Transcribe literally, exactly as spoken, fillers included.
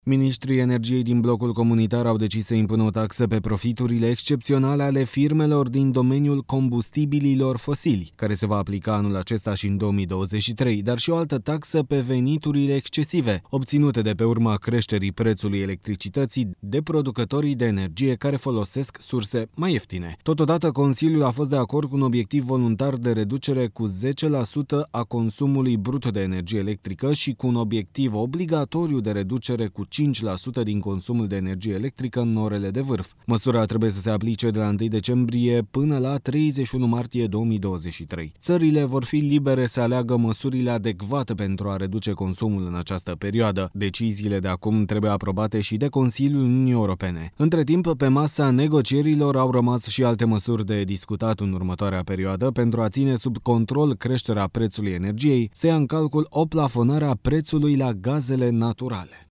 Ministrii energiei din blocul comunitar au decis să impună o taxă pe profiturile excepționale ale firmelor din domeniul combustibililor fosili, care se va aplica anul acesta și în două mii douăzeci și trei, dar și o altă taxă pe veniturile excesive, obținute de pe urma creșterii prețului electricității de producătorii de energie care folosesc surse mai ieftine. Totodată, Consiliul a fost de acord cu un obiectiv voluntar de reducere cu zece la sută a consumului brut de energie electrică și cu un obiectiv obligatoriu de reducere cu cinci la sută din consumul de energie electrică în orele de vârf. Măsura trebuie să se aplice de la întâi decembrie până la treizeci și unu martie două mii douăzeci și trei. Țările vor fi libere să aleagă măsurile adecvate pentru a reduce consumul în această perioadă. Deciziile de acum trebuie aprobate și de Consiliul Uniunii Europene. Între timp, pe masa negocierilor au rămas și alte măsuri de discutat în următoarea perioadă pentru a ține sub control creșterea prețului energiei, se ia în calcul o plafonare a prețului la gazele naturale.